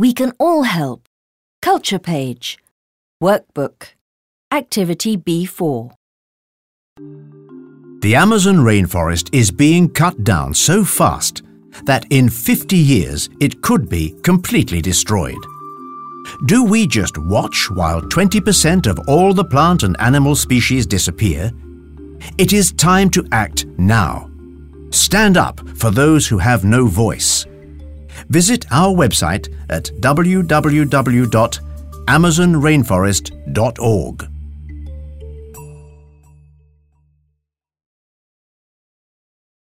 We can all help. Culture page. Workbook. Activity B4. The Amazon rainforest is being cut down so fast that in 50 years it could be completely destroyed. Do we just watch while 20% of all the plant and animal species disappear? It is time to act now. Stand up for those who have no voice. Visit our website at www.amazonrainforest.org.